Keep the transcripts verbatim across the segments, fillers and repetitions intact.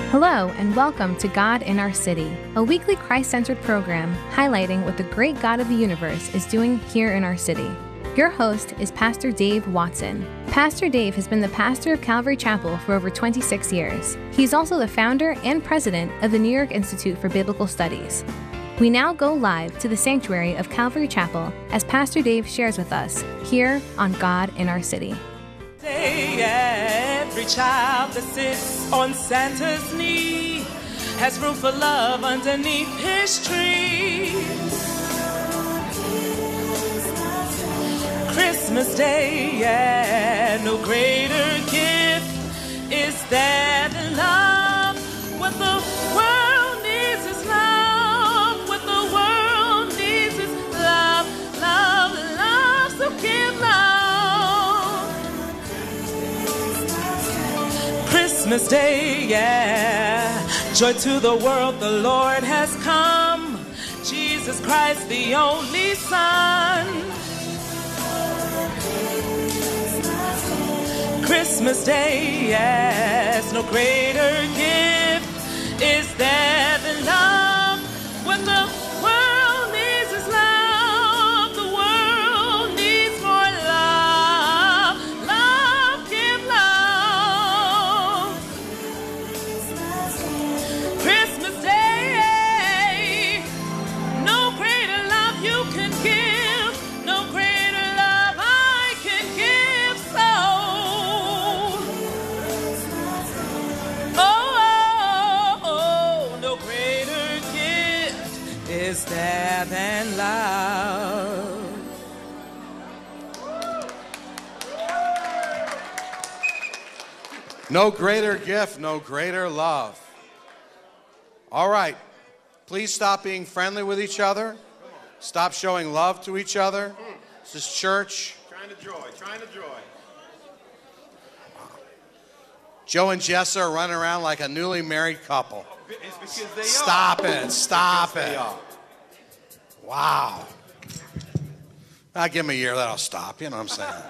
Hello, and welcome to God in Our City, a weekly Christ-centered program highlighting what the great God of the universe is doing here in our city. Your host is Pastor Dave Watson. Pastor Dave has been the pastor of Calvary Chapel for over twenty-six years. He's also the founder and president of the New York Institute for Biblical Studies. We now go live to the sanctuary of Calvary Chapel as Pastor Dave shares with us here on God in Our City. Every child that sits on Santa's knee has room for love underneath his tree. Christmas Day, yeah, no greater gift is there than love. What the world needs is love. What the world needs is love, love, love. So give love. Christmas Day, yeah, joy to the world, the Lord has come. Jesus Christ, the only Son. Christmas Day, yes, no greater gift is there than love. What the world needs is love. The world needs more love. Love, give love. Christmas Day, no greater love you can give. No greater love I can give. So is there than love. No greater gift, no greater love. All right, please stop being friendly with each other. Stop showing love to each other. This is church. Trying to joy, trying to joy. Joe and Jessa are running around like a newly married couple. It's because they Stop are. it, stop Because it. they are. Wow. I'll give them a year, that'll stop, you know what I'm saying?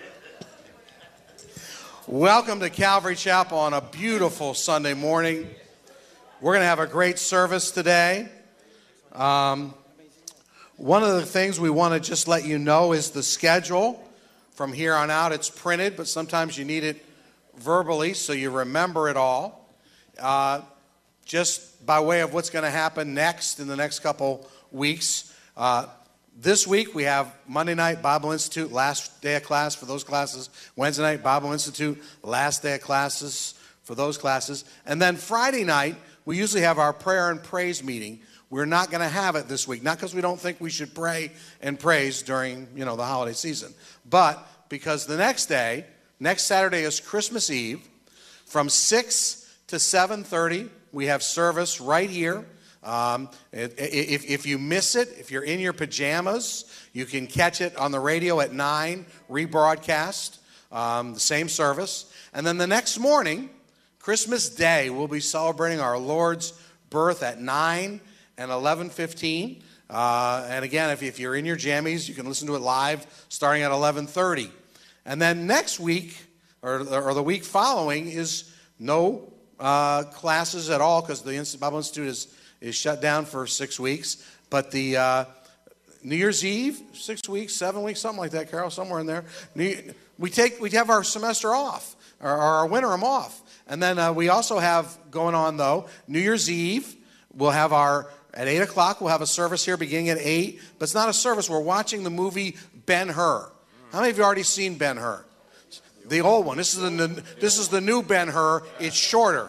Welcome to Calvary Chapel on a beautiful Sunday morning. We're going to have a great service today. Um, one of the things we want to just let you know is the schedule. From here on out, it's printed, but sometimes you need it verbally so you remember it all. Uh, just by way of what's going to happen next in the next couple weeks. Uh, this week we have Monday night Bible Institute, last day of class for those classes. Wednesday night Bible Institute, last day of classes for those classes. And then Friday night we usually have our prayer and praise meeting. We're not going to have it this week, not because we don't think we should pray and praise during, you know, the holiday season, but because the next day, next Saturday is Christmas Eve, from six to seven thirty. We have service right here. Um, if, if you miss it, if you're in your pajamas, you can catch it on the radio at nine, rebroadcast, um, the same service. And then the next morning, Christmas Day, we'll be celebrating our Lord's birth at nine and eleven fifteen. Uh, and again, if, if you're in your jammies, you can listen to it live starting at eleven thirty. And then next week, or, or the week following, is no Uh, classes at all because the Bible Institute is, is shut down for six weeks. But the uh, New Year's Eve, six weeks, seven weeks, something like that, Carol, somewhere in there. New, we take we have our semester off, or, or our winter off. And then uh, we also have going on, though, New Year's Eve, we'll have our, at eight o'clock, we'll have a service here beginning at eight. But it's not a service. We're watching the movie Ben-Hur. How many of you already seen Ben-Hur? The old one. This is the this is the new Ben-Hur. It's shorter.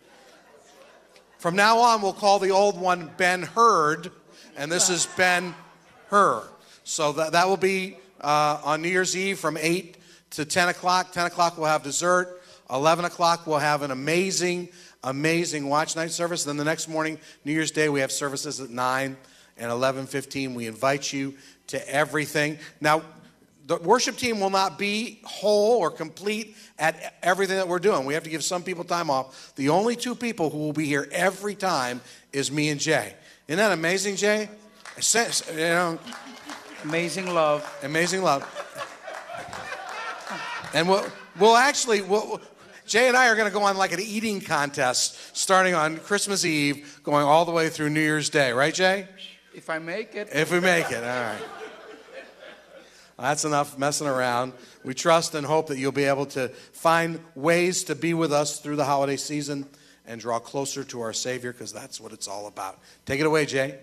From now on, we'll call the old one Ben-Hurd, and this is Ben-Hur. So that that will be uh, on New Year's Eve from eight to ten o'clock. ten o'clock we'll have dessert. eleven o'clock we'll have an amazing, amazing watch night service. Then the next morning, New Year's Day, we have services at nine and eleven fifteen. We invite you to everything. Now, the worship team will not be whole or complete at everything that we're doing. We have to give some people time off. The only two people who will be here every time is me and Jay. Isn't that amazing, Jay? You know, amazing love. Amazing love. And we'll, we'll actually, we'll, Jay and I are going to go on like an eating contest starting on Christmas Eve, going all the way through New Year's Day. Right, Jay? If I make it. If we make it, all right. Well, that's enough messing around. We trust and hope that you'll be able to find ways to be with us through the holiday season and draw closer to our Savior, because that's what it's all about. Take it away, Jay.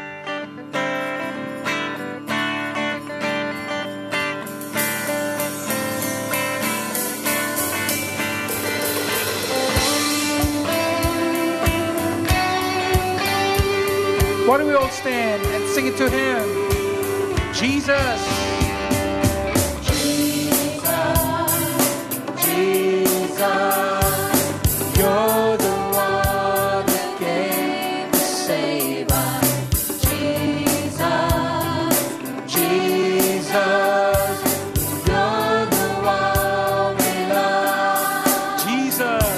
Why don't we all stand and sing it to him? Jesus. Jesus, Jesus, you're the one that came to save us. Jesus, Jesus, you're the one we love. Jesus.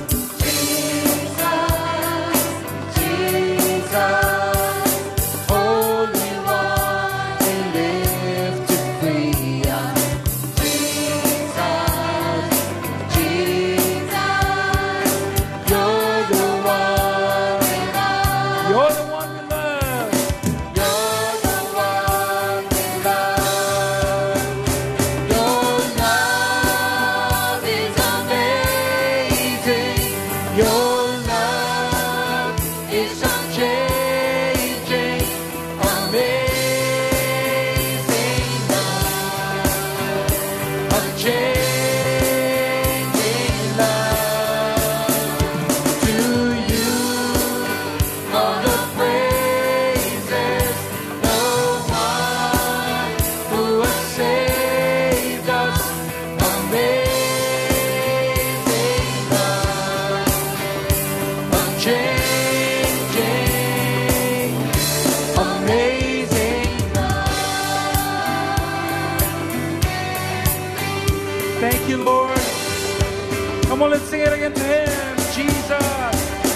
Thank you, Lord. Come on, let's sing it again to him. Jesus.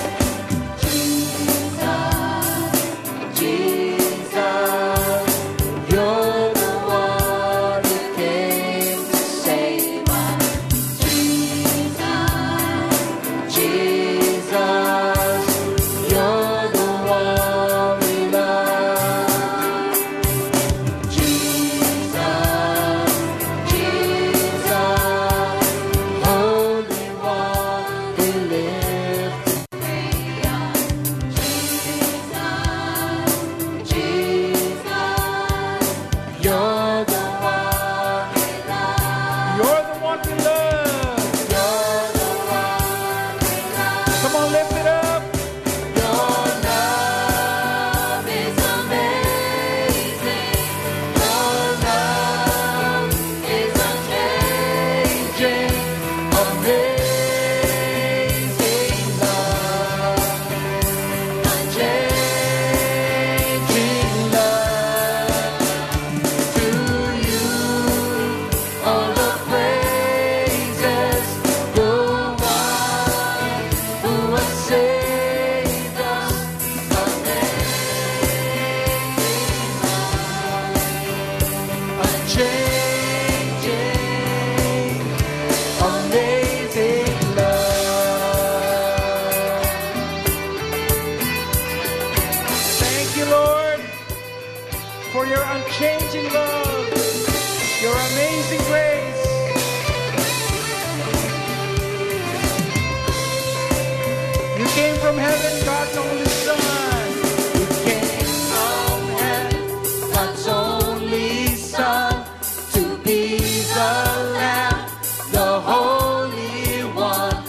Jesus, Jesus, you're the one who came to save us. Jesus, Jesus, you're the one we love. Jesus, Jesus, Holy One, we live to free us. Jesus, Jesus, you're the one we love. You're the one we love. You're the one we love. Come on, lift it up. Your love is amazing. Your love is unchanging. Amazing love. Unchanging love. To you, all the praises. The one who has saved us. Unchanging, amazing love. Thank you, Lord, for your unchanging love, your amazing grace. You came from heaven, God's only Son. You came from heaven, God's only Son, to be the Lamb, the Holy One.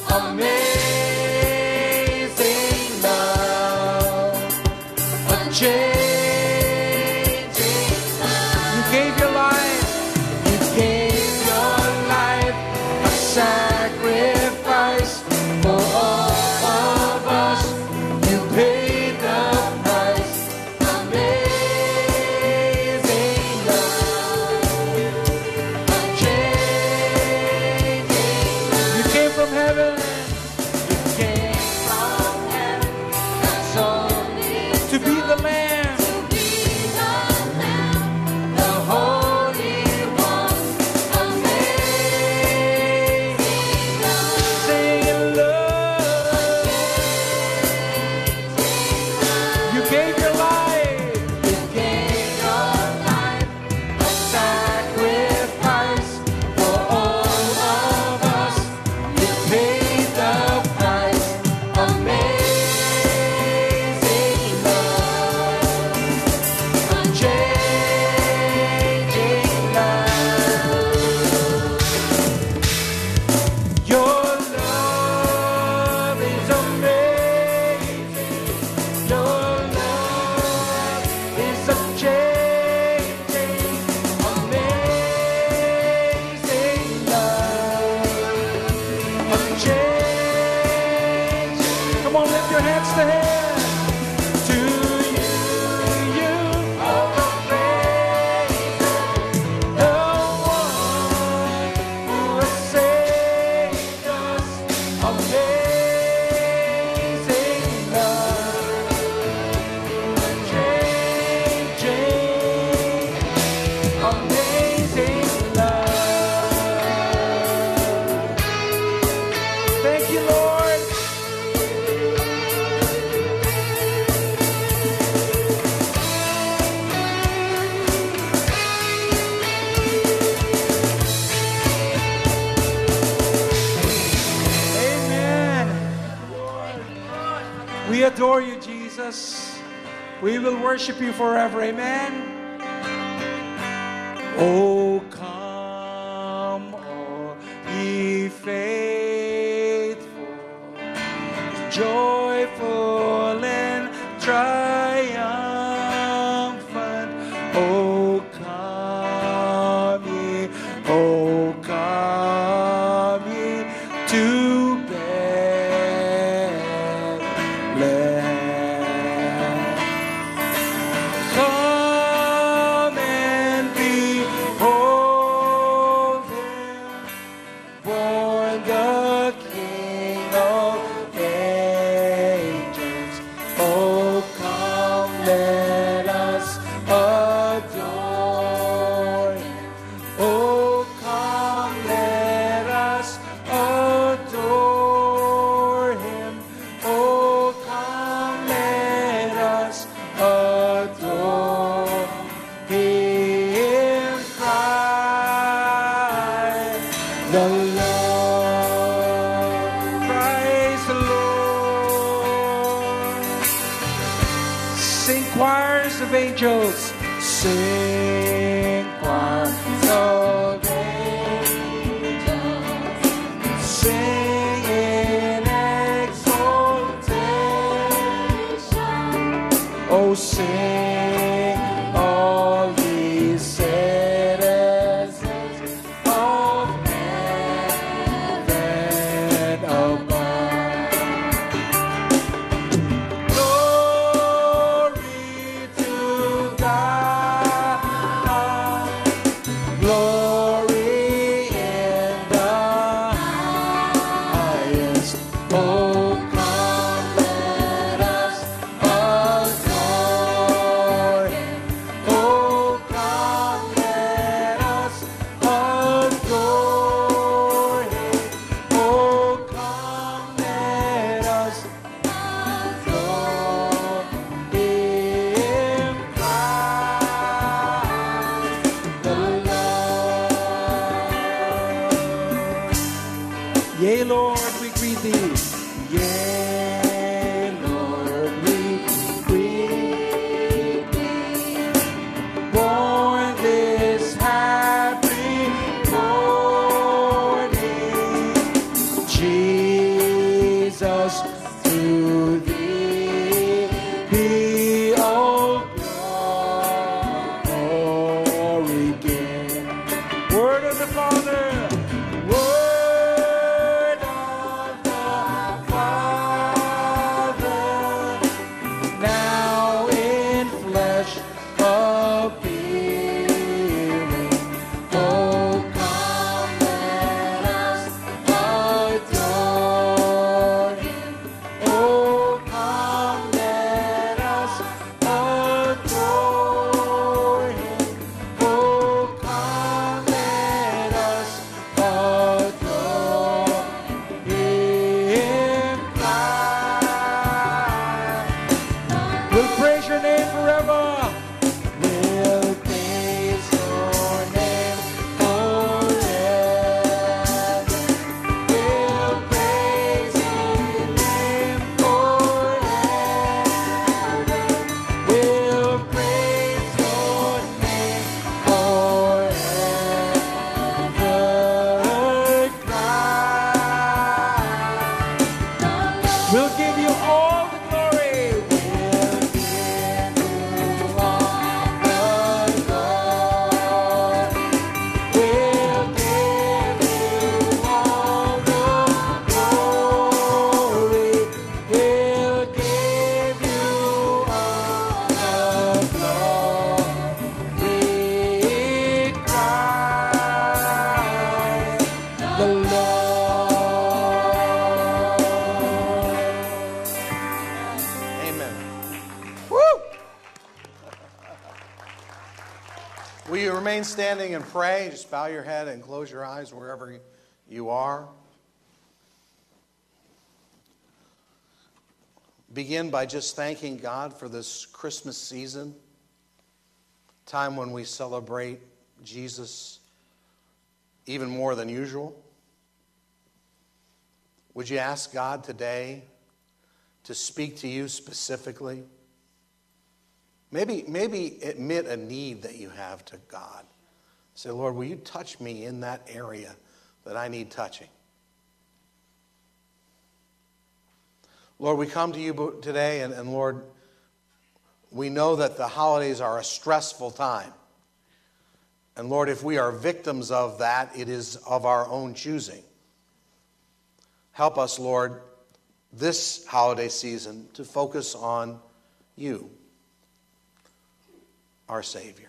Amazing love, unchanging love. You gave your life. You gave your life a sacrifice for all of us. You adore you, Jesus. We will worship you forever. Amen. Oh, come, all ye faithful, joyful and triumphant. Oh, come ye, oh, come ye to Bethlehem. Come and behold him, born the King of angels. Oh, come, let us adore him. Oh, come, let us adore him. Oh, come, let us adore him. Christ the Lord. Praise the Lord. Sing choirs of angels. Sing choirs of angels. Sing in exaltation. Oh, sing all ye citizens of heaven above. Glory to God. Glory in the highest. Oh, come, let us adore him. Oh, come, let us adore him. Oh, come, let us adore him. Christ the Lord. Yea, Lord, we greet thee. Yea, Lord, we greet thee. Born this happy morning, Jesus, to thee be all glory again. Word of the Father, word of the Father, now in flesh appearing. Oh, come, let us adore him. Oh, come, let us adore him. Oh, come, let us adore him. Christ. We'll praise your name forever. We'll praise your name forever. We'll praise your name forever. We'll praise your name forever. Christ. We'll give you all the glory. We'll give you all the glory. We'll give you all the glory. We'll give you all the glory. Christ the Lord. Amen. Woo! Will you remain standing and pray? Just bow your head and close your eyes wherever you are. Begin by just thanking God for this Christmas season, time when we celebrate Jesus even more than usual. Would you ask God today to speak to you specifically? Maybe, maybe admit a need that you have to God. Say, Lord, will you touch me in that area that I need touching? Lord, we come to you today, and, and Lord, we know that the holidays are a stressful time. And Lord, if we are victims of that, it is of our own choosing. Help us, Lord, this holiday season to focus on you, our Savior.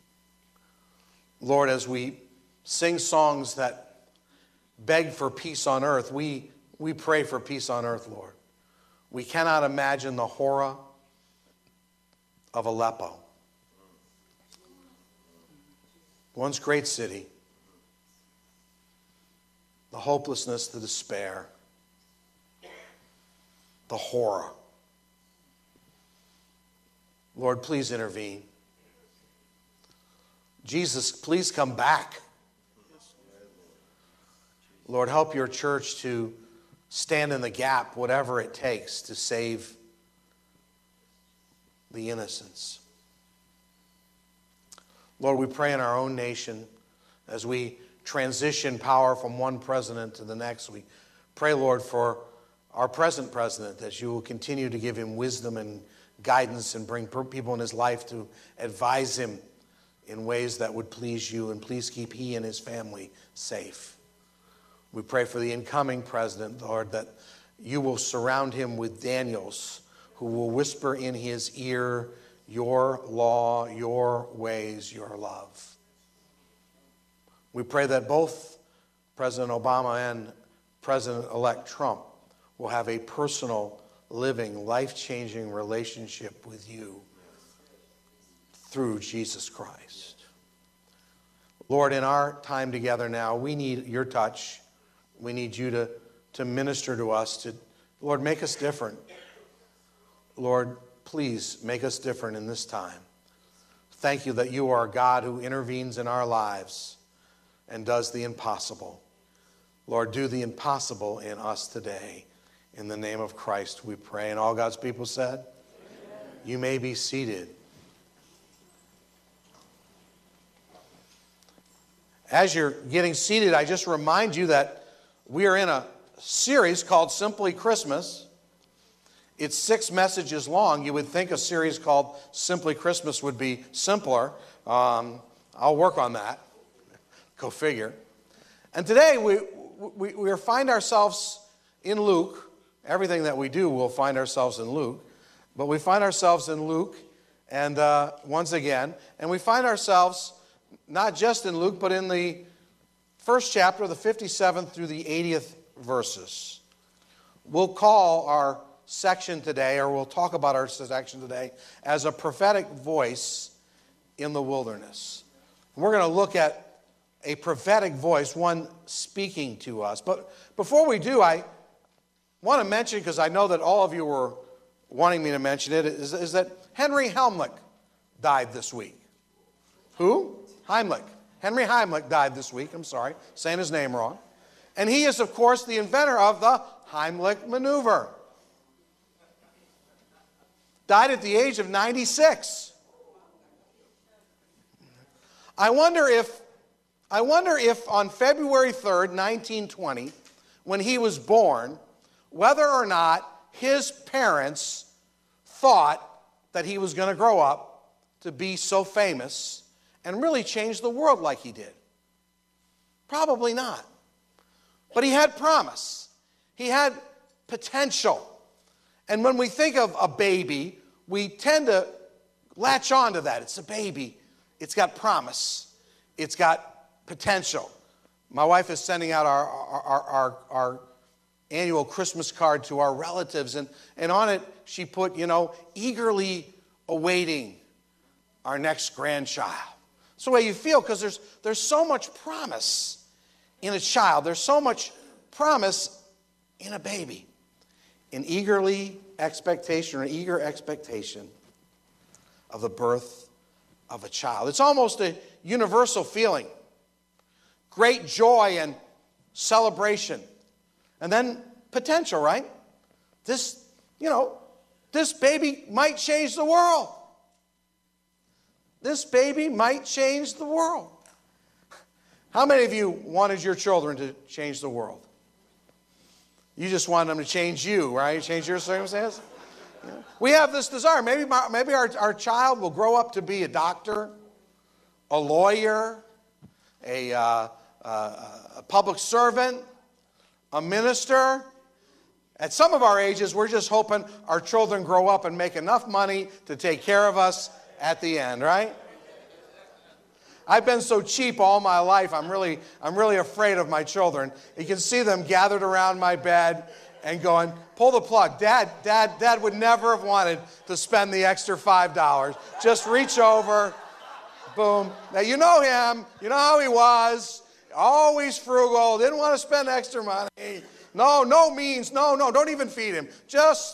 Lord, as we sing songs that beg for peace on earth, we, we pray for peace on earth, Lord. We cannot imagine the horror of Aleppo, once great city, the hopelessness, the despair, the horror. Lord, please intervene. Jesus, please come back. Lord, help your church to stand in the gap, whatever it takes, to save the innocents. Lord, we pray in our own nation as we transition power from one president to the next. We pray, Lord, for our present president, that you will continue to give him wisdom and guidance and bring people in his life to advise him in ways that would please you, and please keep he and his family safe. We pray for the incoming president, Lord, that you will surround him with Daniels who will whisper in his ear your law, your ways, your love. We pray that both President Obama and President-elect Trump will have a personal, living, life-changing relationship with you through Jesus Christ. Lord, in our time together now, we need your touch. We need you to, to minister to us. To, Lord, make us different. Lord, please make us different in this time. Thank you that you are a God who intervenes in our lives and does the impossible. Lord, do the impossible in us today. In the name of Christ we pray. And all God's people said, amen. You may be seated. As you're getting seated, I just remind you that we are in a series called Simply Christmas. It's six messages long. You would think a series called Simply Christmas would be simpler. Um, I'll work on that. Go figure. And today we, we, we find ourselves in Luke. Everything that we do, we'll find ourselves in Luke. But we find ourselves in Luke, and uh, once again, and we find ourselves not just in Luke, but in the first chapter, the fifty-seventh through the eightieth verses. We'll call our section today, or we'll talk about our section today, as a prophetic voice in the wilderness. We're going to look at a prophetic voice, one speaking to us. But before we do, I want to mention, because I know that all of you were wanting me to mention it, is, is that Henry Heimlich died this week. Who? Heimlich. Henry Heimlich died this week. I'm sorry, saying his name wrong. And he is, of course, the inventor of the Heimlich maneuver. Died at the age of ninety-six. I wonder if, I wonder if on February third, nineteen twenty, when he was born, whether or not his parents thought that he was going to grow up to be so famous and really change the world like he did. Probably not. But he had promise. He had potential. And when we think of a baby, we tend to latch on to that. It's a baby. It's got promise. It's got potential. My wife is sending out our, our, our, our annual Christmas card to our relatives, and, and on it she put, you know, eagerly awaiting our next grandchild. That's the way you feel, because there's, there's so much promise in a child. There's so much promise in a baby. An eagerly expectation, or an eager expectation of the birth of a child. It's almost a universal feeling. Great joy and celebration. And then potential, right? This, you know, this baby might change the world. This baby might change the world. How many of you wanted your children to change the world? You just wanted them to change you, right? Change your circumstances? Yeah. We have this desire. Maybe, my, maybe our, our child will grow up to be a doctor, a lawyer, a, uh, uh, a public servant, a minister. At some of our ages, we're just hoping our children grow up and make enough money to take care of us at the end, right? I've been so cheap all my life, I'm really, I'm really afraid of my children. You can see them gathered around my bed and going, pull the plug. Dad, Dad, Dad would never have wanted to spend the extra five dollars. Just reach over, boom. Now, you know him. You know how he was. Always frugal. Didn't want to spend extra money. No, no means. No, no, don't even feed him. Just...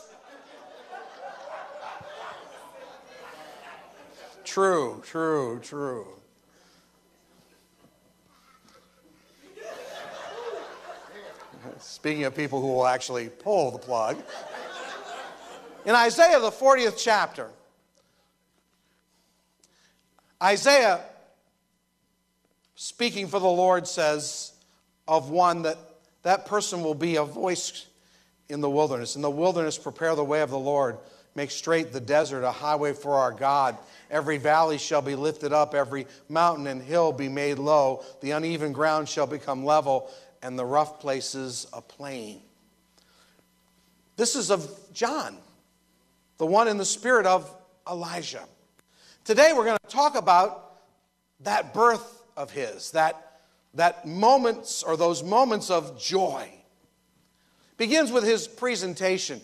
True, true, true. Speaking of people who will actually pull the plug. In Isaiah, the fortieth chapter, Isaiah, speaking for the Lord, says of one that that person will be a voice in the wilderness. In the wilderness, prepare the way of the Lord. Make straight the desert a highway for our God. Every valley shall be lifted up, every mountain and hill be made low. The uneven ground shall become level, and the rough places a plain. This is of John, the one in the spirit of Elijah. Today we're going to talk about that birth of his, that, that moments or those moments of joy. Begins with his presentation.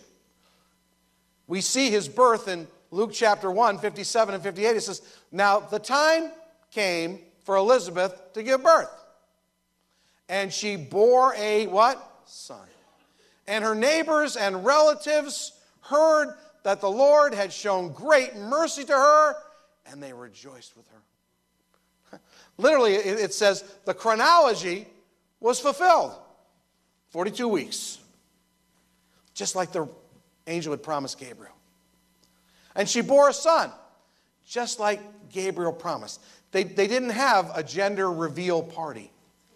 We see his birth in Luke chapter one, fifty-seven and fifty-eight. It says, now the time came for Elizabeth to give birth. And she bore a what? Son. And her neighbors and relatives heard that the Lord had shown great mercy to her, and they rejoiced with her. Literally, it says the chronology was fulfilled. forty-two weeks. Just like the angel had promised Gabriel. And she bore a son, just like Gabriel promised. They, they didn't have a gender reveal party.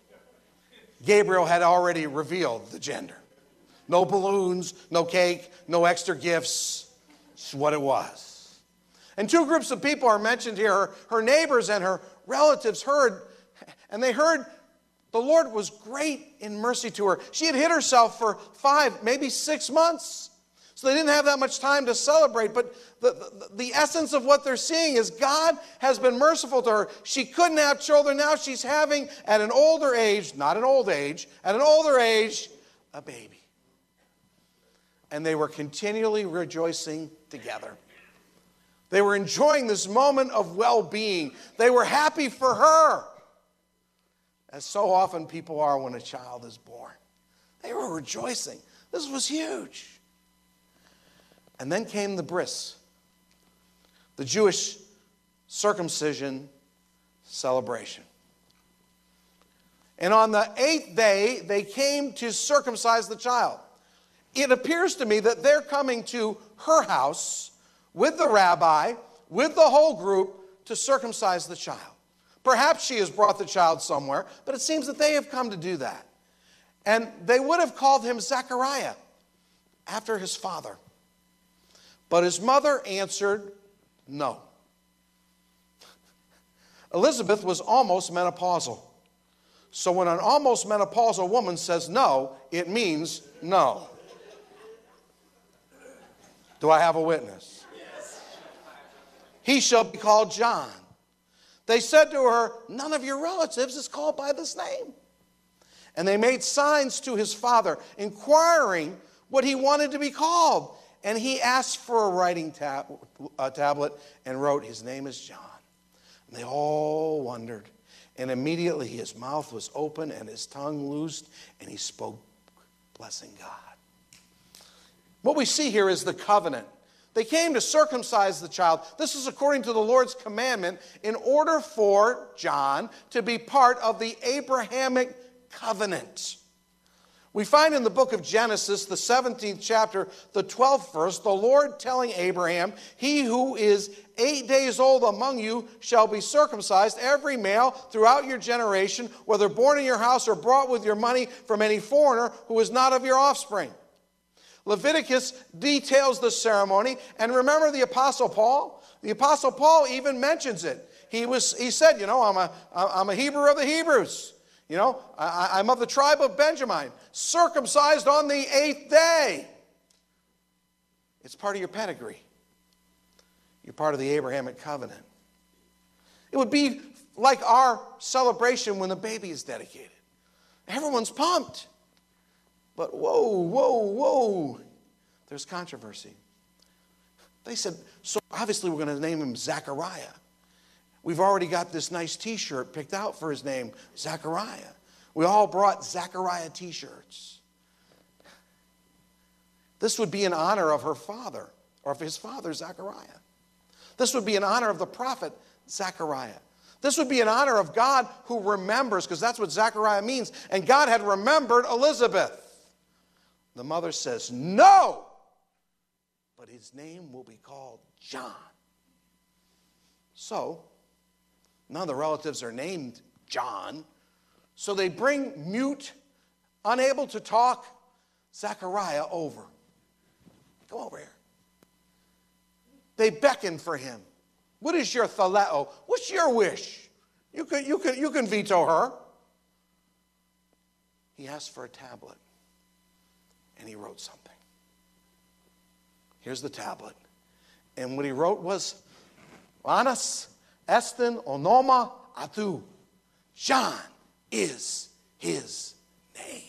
Gabriel had already revealed the gender. No balloons, no cake, no extra gifts. It's what it was. And two groups of people are mentioned here. Her, her neighbors and her relatives heard, and they heard the Lord was great in mercy to her. She had hid herself for five, maybe six months. So they didn't have that much time to celebrate. But the, the, the essence of what they're seeing is God has been merciful to her. She couldn't have children. Now she's having, at an older age, not an old age, at an older age, a baby. And they were continually rejoicing together. They were enjoying this moment of well-being. They were happy for her, as so often people are when a child is born. They were rejoicing. This was huge. And then came the bris, the Jewish circumcision celebration. And on the eighth day, they came to circumcise the child. It appears to me that they're coming to her house with the rabbi, with the whole group, to circumcise the child. Perhaps she has brought the child somewhere, but it seems that they have come to do that. And they would have called him Zechariah, after his father. But his mother answered no. Elizabeth was almost menopausal. So when an almost menopausal woman says no, it means no. Do I have a witness? Yes. He shall be called John. They said to her, none of your relatives is called by this name. And they made signs to his father, inquiring what he wanted to be called. And he asked for a writing tab, a tablet and wrote, his name is John. And they all wondered. And immediately his mouth was open and his tongue loosed, and he spoke, blessing God. What we see here is the covenant. They came to circumcise the child. This is according to the Lord's commandment in order for John to be part of the Abrahamic covenant. We find in the book of Genesis, the seventeenth chapter, the twelfth verse, the Lord telling Abraham, he who is eight days old among you shall be circumcised, every male throughout your generation, whether born in your house or brought with your money from any foreigner who is not of your offspring. Leviticus details the ceremony, and remember the Apostle Paul? The Apostle Paul even mentions it. He was, he said, you know, I'm a, I'm a Hebrew of the Hebrews. You know, I, I'm of the tribe of Benjamin, circumcised on the eighth day. It's part of your pedigree. You're part of the Abrahamic covenant. It would be like our celebration when the baby is dedicated. Everyone's pumped. But whoa, whoa, whoa, there's controversy. They said, so obviously we're going to name him Zechariah. We've already got this nice t-shirt picked out for his name, Zechariah. We all brought Zechariah t-shirts. This would be in honor of her father, or of his father, Zechariah. This would be in honor of the prophet, Zechariah. This would be in honor of God who remembers, because that's what Zechariah means. And God had remembered Elizabeth. The mother says, no, but his name will be called John. So, none of the relatives are named John. So they bring mute, unable to talk, Zechariah over. Come over here. They beckon for him. What is your thaleo? What's your wish? You can, you can, you can veto her. He asked for a tablet, and he wrote something. Here's the tablet. And what he wrote was, Anas Esten Onoma Atu. John is his name.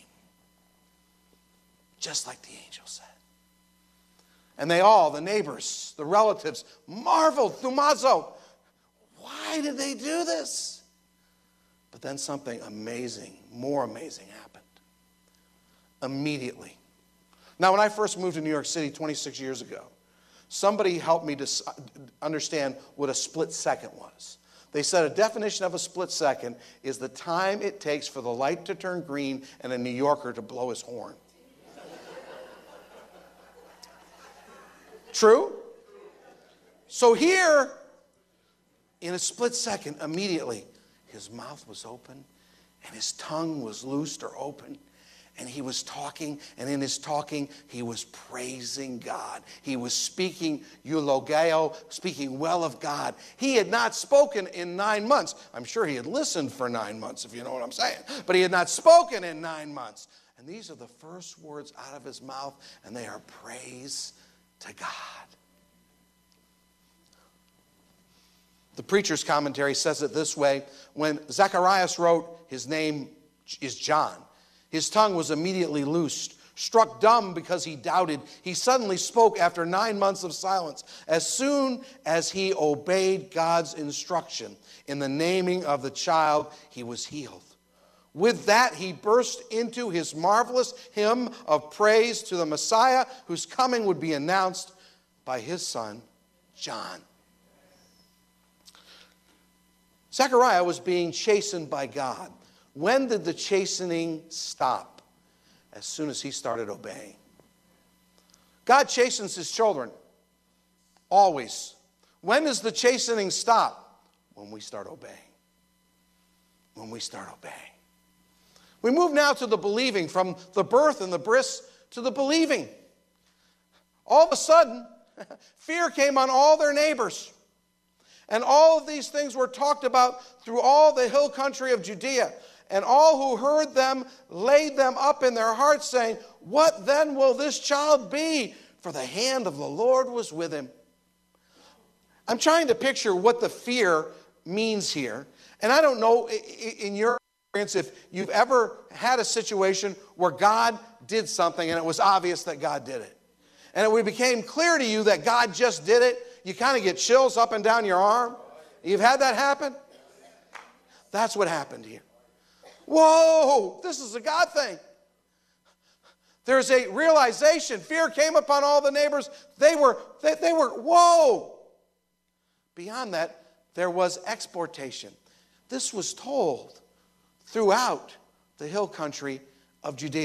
Just like the angel said. And they all, the neighbors, the relatives, marveled. Thumazo. Why did they do this? But then something amazing, more amazing happened. Immediately. Now, when I first moved to New York City twenty-six years ago, somebody helped me to understand what a split second was. They said a definition of a split second is the time it takes for the light to turn green and a New Yorker to blow his horn. True? So here, in a split second, immediately, his mouth was open and his tongue was loosed or open. And he was talking, and in his talking, he was praising God. He was speaking eulogio, speaking well of God. He had not spoken in nine months. I'm sure he had listened for nine months, if you know what I'm saying. But he had not spoken in nine months. And these are the first words out of his mouth, and they are praise to God. The preacher's commentary says it this way. When Zacharias wrote, his name is John. His tongue was immediately loosed. Struck dumb because he doubted, he suddenly spoke after nine months of silence. As soon as he obeyed God's instruction in the naming of the child, he was healed. With that, he burst into his marvelous hymn of praise to the Messiah, whose coming would be announced by his son, John. Zechariah was being chastened by God. When did the chastening stop? As soon as he started obeying. God chastens his children. Always. When does the chastening stop? When we start obeying. When we start obeying. We move now to the believing, from the birth and the bris to the believing. All of a sudden, fear came on all their neighbors. And all of these things were talked about through all the hill country of Judea. And all who heard them laid them up in their hearts, saying, what then will this child be? For the hand of the Lord was with him. I'm trying to picture what the fear means here. And I don't know, in your experience, if you've ever had a situation where God did something and it was obvious that God did it. And it became clear to you that God just did it. You kind of get chills up and down your arm. You've had that happen? That's what happened here. Whoa, this is a God thing. There's a realization. Fear came upon all the neighbors. They were, they, they were, whoa. Beyond that, there was exportation. This was told throughout the hill country of Judea.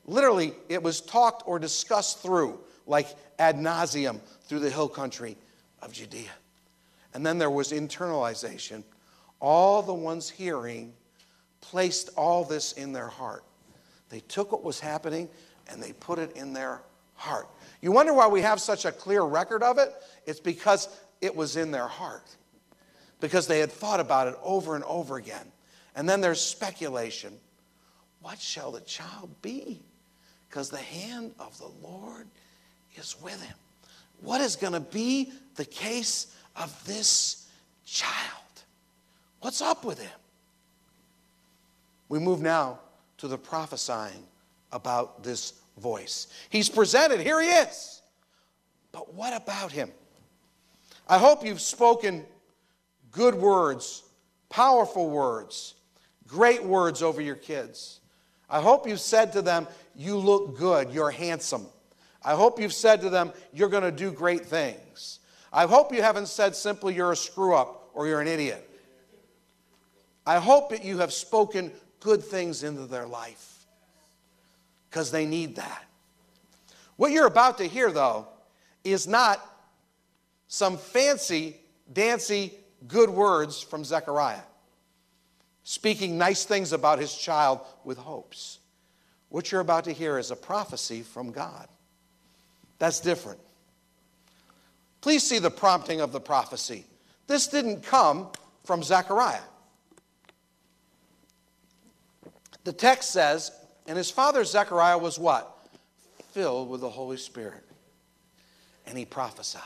Literally, it was talked or discussed through, like ad nauseum, through the hill country of Judea. And then there was internalization. All the ones hearing placed all this in their heart. They took what was happening and they put it in their heart. You wonder why we have such a clear record of it? It's because it was in their heart. Because they had thought about it over and over again. And then there's speculation. What shall the child be? Because the hand of the Lord is with him. What is going to be the case of this child? What's up with him? We move now to the prophesying about this voice. He's presented. Here he is. But what about him? I hope you've spoken good words, powerful words, great words over your kids. I hope you've said to them, you look good, you're handsome. I hope you've said to them, you're going to do great things. I hope you haven't said simply, you're a screw-up or you're an idiot. I hope that you have spoken good things into their life because they need that. What you're about to hear, though, is not some fancy, dancy, good words from Zechariah, speaking nice things about his child with hopes. What you're about to hear is a prophecy from God. That's different. Please see the prompting of the prophecy. This didn't come from Zechariah. The text says, and his father Zechariah was what? Filled with the Holy Spirit. And he prophesied.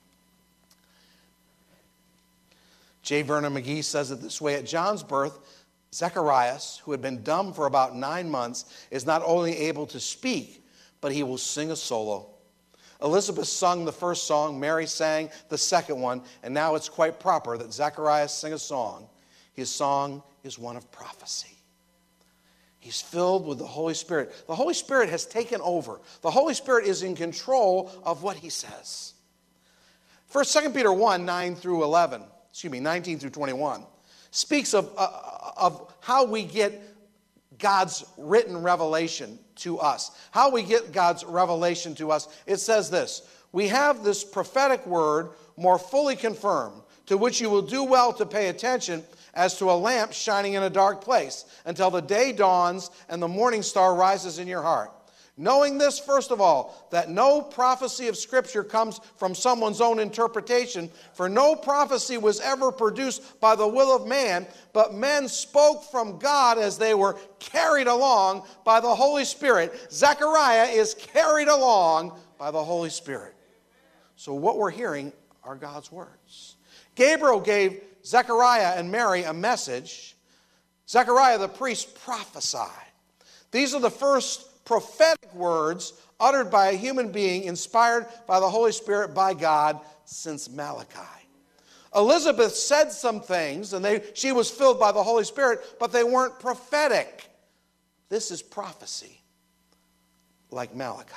J. Vernon McGee says it this way: at John's birth, Zacharias, who had been dumb for about nine months, is not only able to speak, but he will sing a solo. Elizabeth sung the first song, Mary sang the second one, and now it's quite proper that Zacharias sing a song. His song is one of prophecy. He's filled with the Holy Spirit. The Holy Spirit has taken over. The Holy Spirit is in control of what he says. First, Second Peter one, nine through eleven, excuse me, nineteen through twenty-one, speaks of, uh, of how we get God's written revelation to us. How we get God's revelation to us. It says this: we have this prophetic word more fully confirmed, to which you will do well to pay attention as to a lamp shining in a dark place, until the day dawns and the morning star rises in your heart. Knowing this, first of all, that no prophecy of Scripture comes from someone's own interpretation, for no prophecy was ever produced by the will of man, but men spoke from God as they were carried along by the Holy Spirit. Zechariah is carried along by the Holy Spirit. So what we're hearing are God's words. Gabriel gave Zechariah and Mary a message. Zechariah the priest prophesied. These are the first prophetic words uttered by a human being inspired by the Holy Spirit by God since Malachi. Elizabeth said some things, and they, she was filled by the Holy Spirit, but they weren't prophetic. This is prophecy, like Malachi.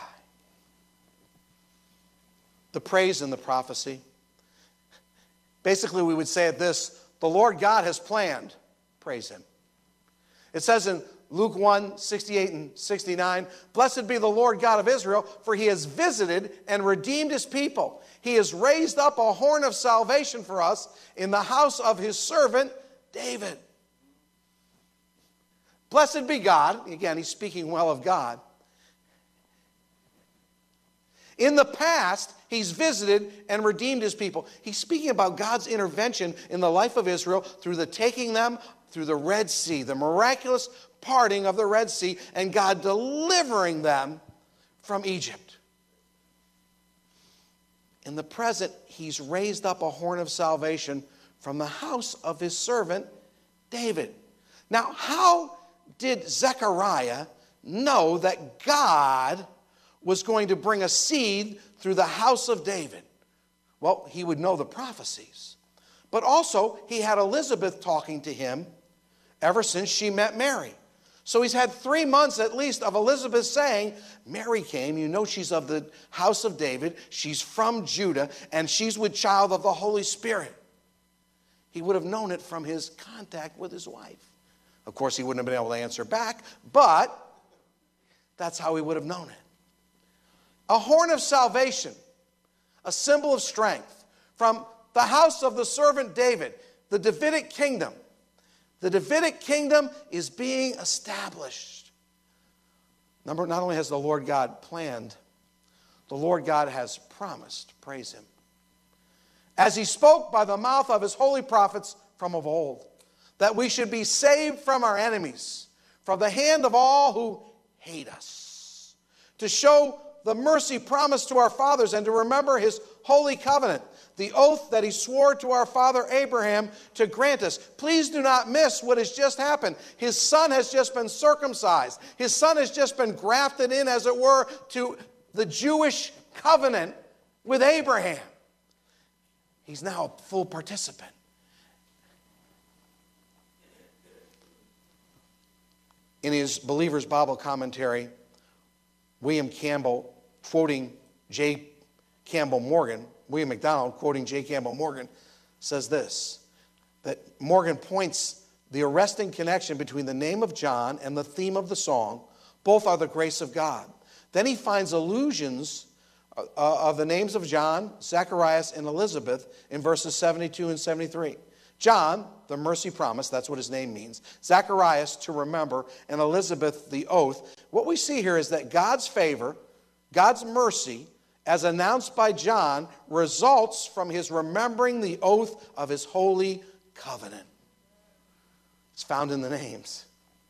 The praise in the prophecy. Basically, we would say it this: the Lord God has planned. Praise him. It says in Luke one, sixty-eight and sixty-nine, blessed be the Lord God of Israel, for he has visited and redeemed his people. He has raised up a horn of salvation for us in the house of his servant David. Blessed be God. Again, he's speaking well of God. In the past, he's visited and redeemed his people. He's speaking about God's intervention in the life of Israel through the taking them through the Red Sea, the miraculous parting of the Red Sea, and God delivering them from Egypt. In the present, he's raised up a horn of salvation from the house of his servant David. Now, how did Zechariah know that God was going to bring a seed through the house of David? Well, he would know the prophecies. But also, he had Elizabeth talking to him ever since she met Mary. So he's had three months at least of Elizabeth saying, Mary came, you know she's of the house of David, she's from Judah, and she's with child of the Holy Spirit. He would have known it from his contact with his wife. Of course, he wouldn't have been able to answer back, but That's how we would have known it. A horn of salvation, a symbol of strength. From the house of the servant David, the Davidic kingdom. The Davidic kingdom is being established. Number, not only has the Lord God planned, the Lord God has promised. Praise him. As he spoke by the mouth of his holy prophets from of old, that we should be saved from our enemies, from the hand of all who hate us, to show the mercy promised to our fathers and to remember his holy covenant, the oath that he swore to our father Abraham to grant us. Please do not miss what has just happened. His son has just been circumcised. His son has just been grafted in, as it were, to the Jewish covenant with Abraham. He's now a full participant. In his Believer's Bible commentary, William Campbell, quoting J. Campbell Morgan, William MacDonald, quoting J. Campbell Morgan, says this, that Morgan points the arresting connection between the name of John and the theme of the song. Both are the grace of God. Then he finds allusions uh, of the names of John, Zacharias, and Elizabeth in verses seventy-two and seventy-three. John, the mercy promise, that's what his name means. Zacharias, to remember, and Elizabeth, the oath. What we see here is that God's favor, God's mercy, as announced by John, results from his remembering the oath of his holy covenant. It's found in the names.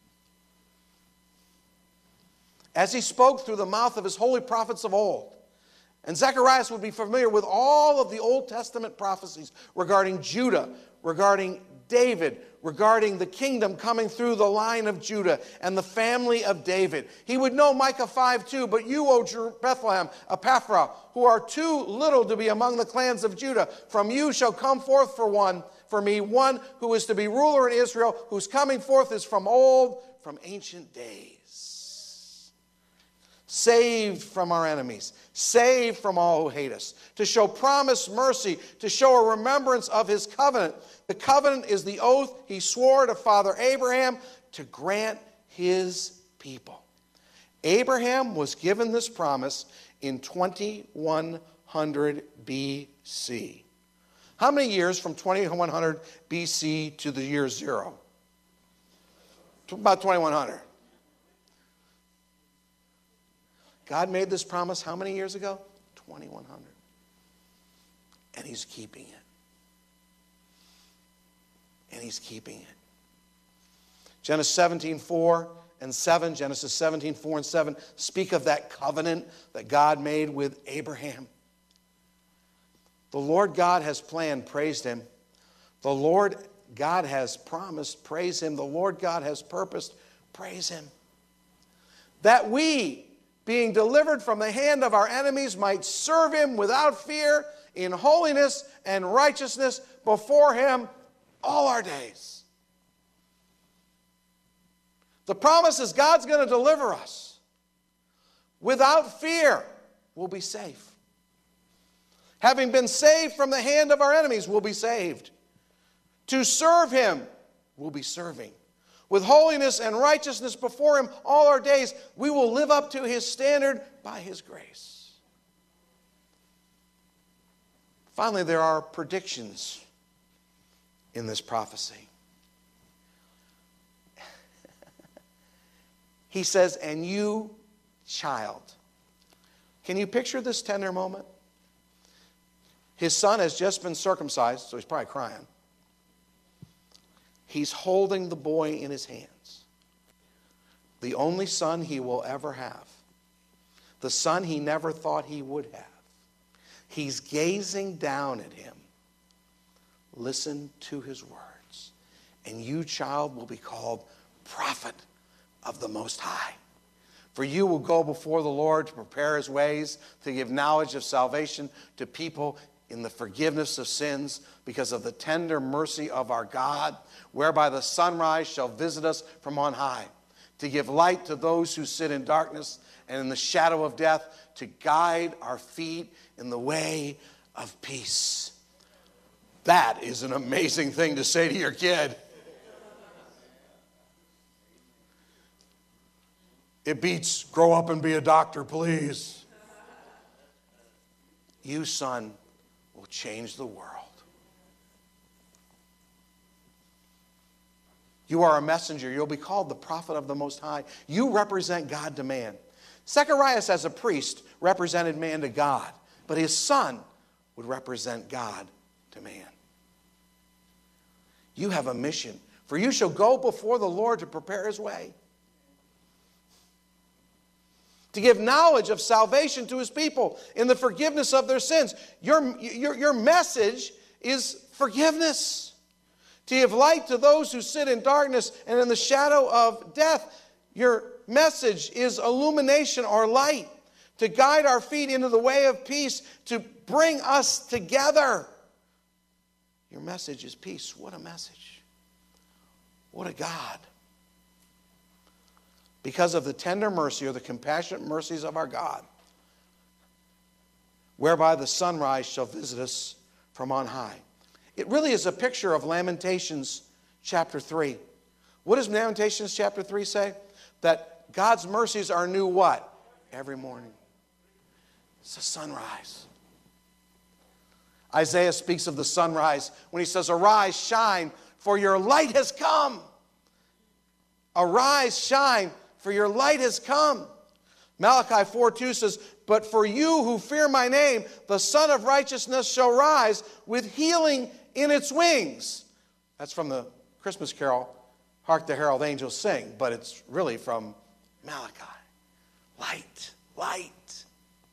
As he spoke through the mouth of his holy prophets of old. And Zacharias would be familiar with all of the Old Testament prophecies regarding Judah, regarding David, regarding the kingdom coming through the line of Judah and the family of David. He would know Micah five two, but you, O Bethlehem, Ephrathah, who are too little to be among the clans of Judah, from you shall come forth for one, for me, one who is to be ruler in Israel, whose coming forth is from old, from ancient days. Saved from our enemies, saved from all who hate us, to show promised mercy, to show a remembrance of his covenant. The covenant is the oath he swore to Father Abraham to grant his people. Abraham was given this promise in twenty-one hundred B C. How many years from twenty-one hundred B C to the year zero? About twenty-one hundred. God made this promise how many years ago? twenty-one hundred. And he's keeping it. And he's keeping it. Genesis seventeen four and seven, Genesis seventeen four and seven speak of that covenant that God made with Abraham. The Lord God has planned, praised him. The Lord God has promised, praise him. The Lord God has purposed, praise him. That we, being delivered from the hand of our enemies, might serve him without fear in holiness and righteousness before him all our days. The promise is God's going to deliver us. Without fear, we'll be safe. Having been saved from the hand of our enemies, we'll be saved. To serve him, we'll be serving. With holiness and righteousness before him all our days, we will live up to his standard by his grace. Finally, there are predictions in this prophecy. He says, and you, child. Can you picture this tender moment? His son has just been circumcised, so he's probably crying. He's holding the boy in his hands. The only son he will ever have. The son he never thought he would have. He's gazing down at him. Listen to his words. And you, child, will be called prophet of the Most High. For you will go before the Lord to prepare his ways, to give knowledge of salvation to people in the forgiveness of sins, because of the tender mercy of our God, whereby the sunrise shall visit us from on high, to give light to those who sit in darkness and in the shadow of death, to guide our feet in the way of peace. That is an amazing thing to say to your kid. It beats grow up and be a doctor, please. You, son, will change the world. You are a messenger. You'll be called the prophet of the Most High. You represent God to man. Zacharias, as a priest, represented man to God, but his son would represent God to man. You have a mission, for you shall go before the Lord to prepare his way, to give knowledge of salvation to his people in the forgiveness of their sins. Your, your, your message is forgiveness. To give light to those who sit in darkness and in the shadow of death. Your message is illumination or light. To guide our feet into the way of peace. To bring us together. Your message is peace. What a message. What a God. Because of the tender mercy or the compassionate mercies of our God, whereby the sunrise shall visit us from on high. It really is a picture of Lamentations chapter three. What does Lamentations chapter three say? That God's mercies are new what? Every morning. It's a sunrise. Isaiah speaks of the sunrise when he says, arise, shine, for your light has come. Arise, shine, for your light has come. Malachi four two says, but for you who fear my name, the Son of Righteousness shall rise with healing in its wings. That's from the Christmas carol, Hark the Herald Angels Sing, but it's really from Malachi. Light, light.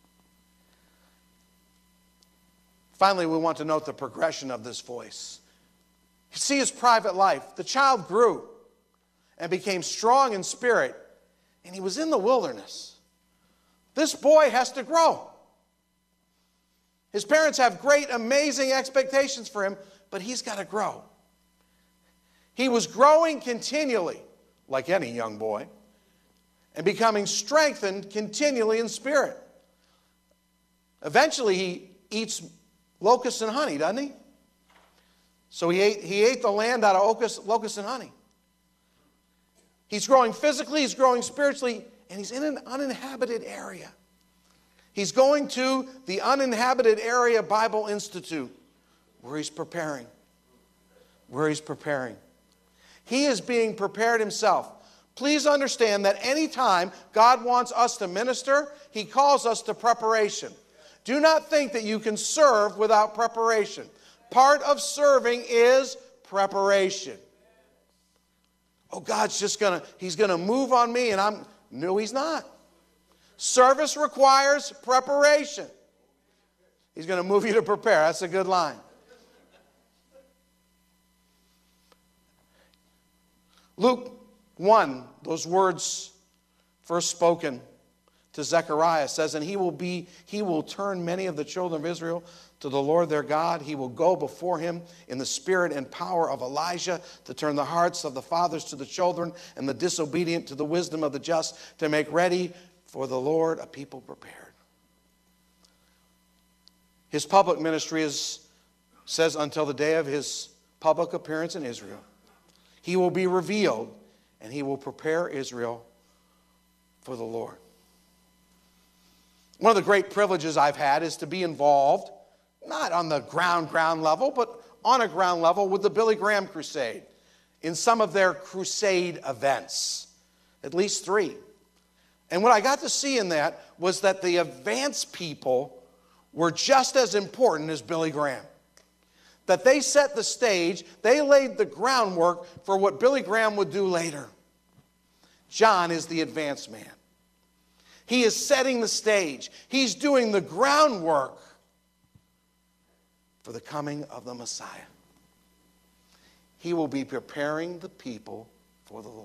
Finally, we want to note the progression of this voice. You see his private life. The child grew and became strong in spirit, and he was in the wilderness. This boy has to grow. His parents have great, amazing expectations for him, but he's got to grow. He was growing continually, like any young boy, and becoming strengthened continually in spirit. Eventually, he eats locusts and honey, doesn't he? So he ate, he ate the land out of locusts, locusts and honey. He's growing physically, he's growing spiritually, and he's in an uninhabited area. He's going to the Uninhabited Area Bible Institute, where he's preparing. Where he's preparing. He is being prepared himself. Please understand that anytime God wants us to minister, he calls us to preparation. Do not think that you can serve without preparation. Part of serving is preparation. Oh, God's just going to, he's going to move on me, and I'm, no, he's not. Service requires preparation. He's going to move you to prepare. That's a good line. Luke one, those words first spoken to Zechariah says, and he will be, he will turn many of the children of Israel to the Lord their God. He will go before him in the spirit and power of Elijah to turn the hearts of the fathers to the children and the disobedient to the wisdom of the just, to make ready for the Lord a people prepared. His public ministry is, says, until the day of his public appearance in Israel. He will be revealed, and he will prepare Israel for the Lord. One of the great privileges I've had is to be involved, not on the ground, ground level, but on a ground level with the Billy Graham Crusade, in some of their crusade events, at least three. And what I got to see in that was that the advance people were just as important as Billy Graham. That they set the stage, they laid the groundwork for what Billy Graham would do later. John is the advance man. He is setting the stage. He's doing the groundwork for the coming of the Messiah. He will be preparing the people for the Lord.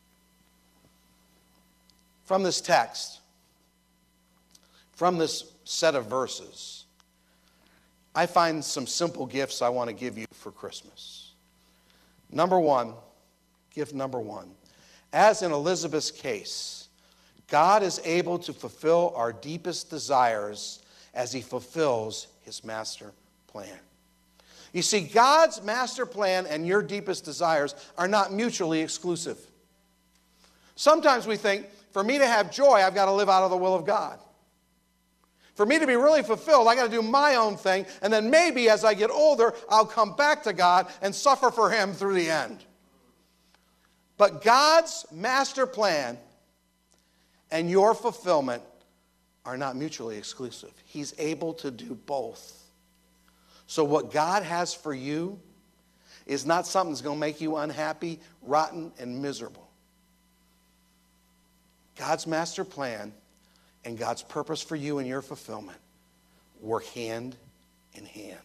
From this text, from this set of verses, I find some simple gifts I want to give you for Christmas. Number one, gift number one. As in Elizabeth's case, God is able to fulfill our deepest desires as he fulfills his master plan. You see, God's master plan and your deepest desires are not mutually exclusive. Sometimes we think, for me to have joy, I've got to live out of the will of God. For me to be really fulfilled, I got to do my own thing, and then maybe as I get older, I'll come back to God and suffer for Him through the end. But God's master plan and your fulfillment are not mutually exclusive. He's able to do both. So what God has for you is not something that's going to make you unhappy, rotten, and miserable. God's master plan and God's purpose for you and your fulfillment work hand in hand.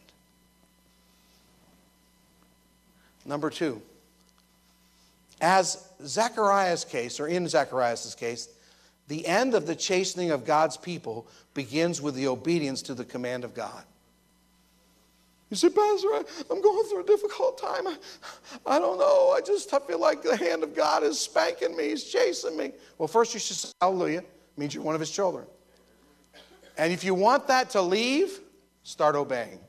Number two, as Zechariah's case, or in Zechariah's case, the end of the chastening of God's people begins with the obedience to the command of God. You say, Pastor, I, I'm going through a difficult time. I, I don't know. I just I feel like the hand of God is spanking me. He's chasing me. Well, first you should say hallelujah. It means you're one of His children. And if you want that to leave, start obeying.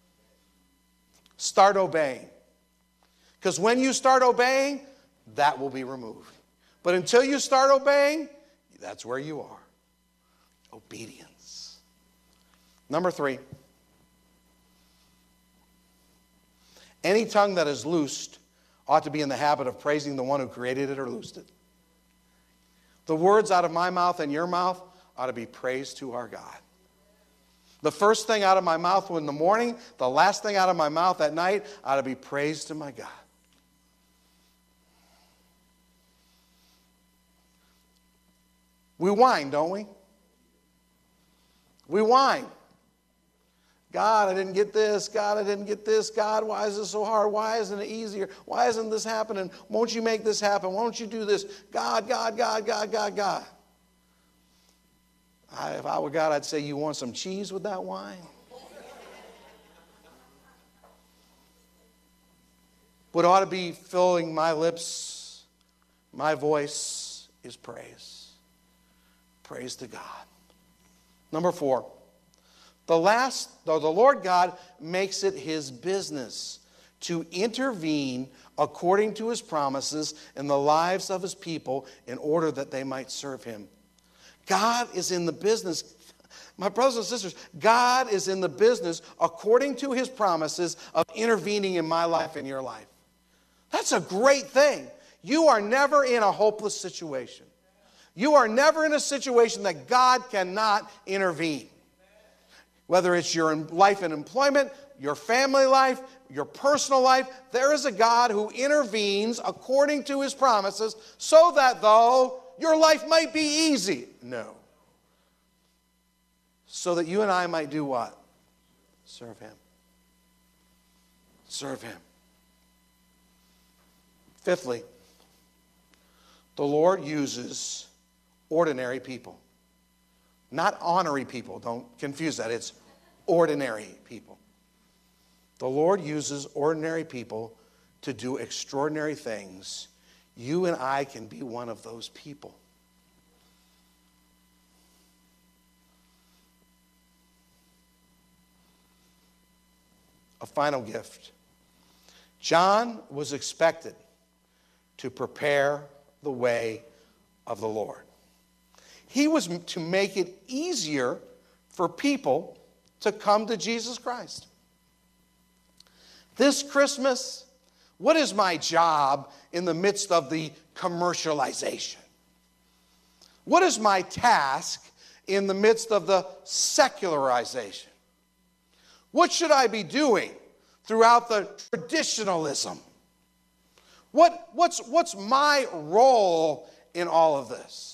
Start obeying. Because when you start obeying, that will be removed. But until you start obeying, that's where you are. Obedience. Number three. Any tongue that is loosed ought to be in the habit of praising the one who created it or loosed it. The words out of my mouth and your mouth ought to be praise to our God. The first thing out of my mouth in the morning, the last thing out of my mouth at night ought to be praise to my God. We whine, don't we? We whine. God, I didn't get this. God, I didn't get this. God, why is this so hard? Why isn't it easier? Why isn't this happening? Won't you make this happen? Won't you do this? God, God, God, God, God, God. I, if I were God, I'd say, you want some cheese with that wine? What ought to be filling my lips, my voice, is praise. Praise to God. Number four. The last, though the Lord God makes it His business to intervene according to His promises in the lives of His people in order that they might serve Him. God is in the business, my brothers and sisters, God is in the business according to His promises of intervening in my life and your life. That's a great thing. You are never in a hopeless situation. You are never in a situation that God cannot intervene. Whether it's your life and employment, your family life, your personal life, there is a God who intervenes according to His promises so that though your life might be easy, no. So that you and I might do what? Serve Him. Serve Him. Fifthly, the Lord uses ordinary people. Not honorary people. Don't confuse that. It's ordinary people. The Lord uses ordinary people to do extraordinary things. You and I can be one of those people. A final gift. John was expected to prepare the way of the Lord. He was to make it easier for people to come to Jesus Christ. This Christmas, what is my job in the midst of the commercialization? What is my task in the midst of the secularization? What should I be doing throughout the traditionalism? What, what's, what's my role in all of this?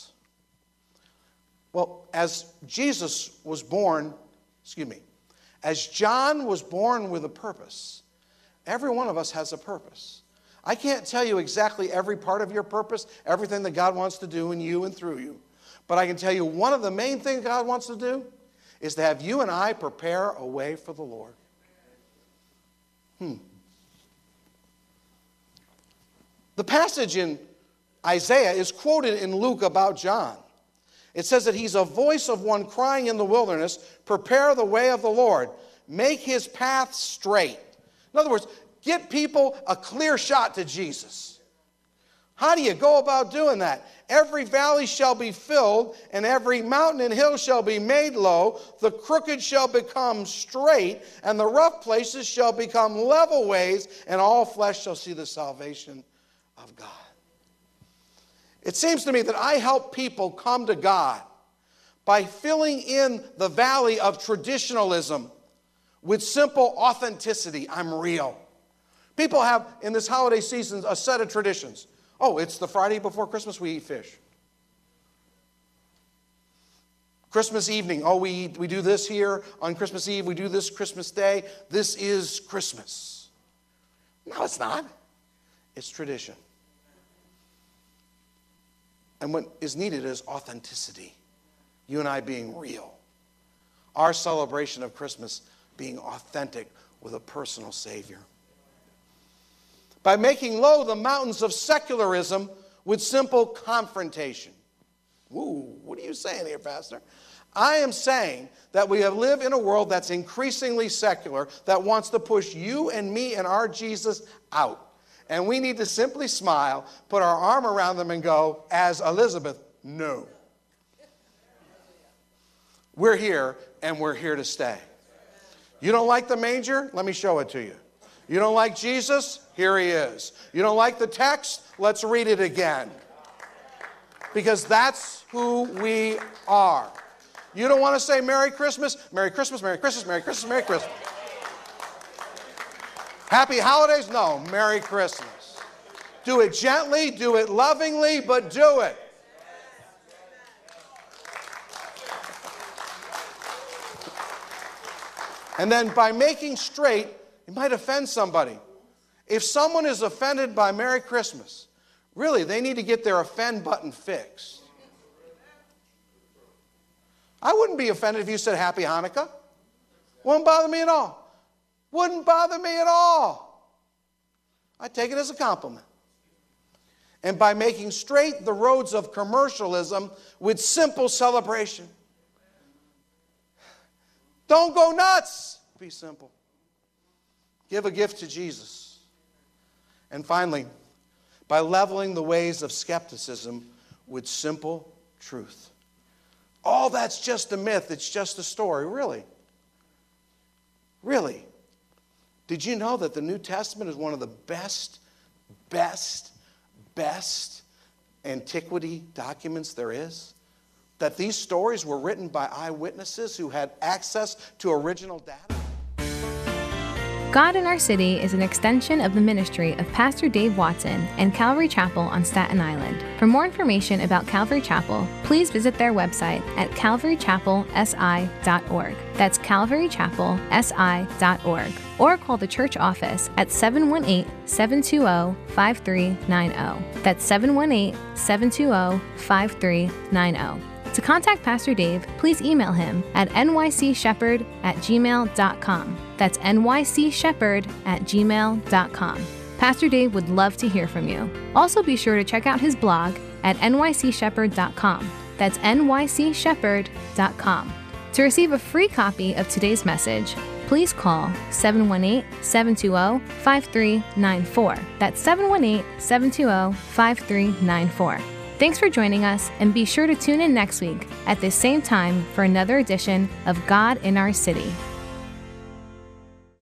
Well, as Jesus was born, excuse me, as John was born with a purpose, every one of us has a purpose. I can't tell you exactly every part of your purpose, everything that God wants to do in you and through you. But I can tell you one of the main things God wants to do is to have you and I prepare a way for the Lord. Hmm. The passage in Isaiah is quoted in Luke about John. It says that he's a voice of one crying in the wilderness, prepare the way of the Lord, make His path straight. In other words, get people a clear shot to Jesus. How do you go about doing that? Every valley shall be filled, and every mountain and hill shall be made low. The crooked shall become straight, and the rough places shall become level ways, and all flesh shall see the salvation of God. It seems to me that I help people come to God by filling in the valley of traditionalism with simple authenticity. I'm real. People have, in this holiday season, a set of traditions. Oh, it's the Friday before Christmas, we eat fish. Christmas evening, oh, we, eat, we do this here on Christmas Eve, we do this Christmas Day. This is Christmas. No, it's not. It's tradition. And what is needed is authenticity. You and I being real. Our celebration of Christmas being authentic with a personal Savior. By making low the mountains of secularism with simple confrontation. Ooh, what are you saying here, Pastor? I am saying that we have lived in a world that's increasingly secular, that wants to push you and me and our Jesus out. And we need to simply smile, put our arm around them and go, as Elizabeth, no. We're here, and we're here to stay. You don't like the manger? Let me show it to you. You don't like Jesus? Here he is. You don't like the text? Let's read it again. Because that's who we are. You don't want to say Merry Christmas? Merry Christmas, Merry Christmas, Merry Christmas, Merry Christmas. Happy holidays? No, Merry Christmas. Do it gently, do it lovingly, but do it. And then by making straight, it might offend somebody. If someone is offended by Merry Christmas, really, they need to get their offend button fixed. I wouldn't be offended if you said Happy Hanukkah. Wouldn't bother me at all. Wouldn't bother me at all. I take it as a compliment. And by making straight the roads of commercialism with simple celebration. Don't go nuts. Be simple. Give a gift to Jesus. And finally, by leveling the ways of skepticism with simple truth. All that's just a myth. It's just a story. Really? Really? Did you know that the New Testament is one of the best, best, best antiquity documents there is? That these stories were written by eyewitnesses who had access to original data? God in Our City is an extension of the ministry of Pastor Dave Watson and Calvary Chapel on Staten Island. For more information about Calvary Chapel, please visit their website at calvary chapel s i dot org. That's calvary chapel s i dot org. Or call the church office at seven one eight, seven two zero, five three nine zero. That's seven one eight, seven two zero, five three nine zero. To contact Pastor Dave, please email him at n y c shepherd at gmail dot com. That's n y c shepherd at gmail dot com. Pastor Dave would love to hear from you. Also be sure to check out his blog at n y c shepherd dot com. That's n y c shepherd dot com. To receive a free copy of today's message, please call seven one eight, seven two zero, five three nine four. That's seven one eight, seven two zero, five three nine four. Thanks for joining us, and be sure to tune in next week at this same time for another edition of God in Our City.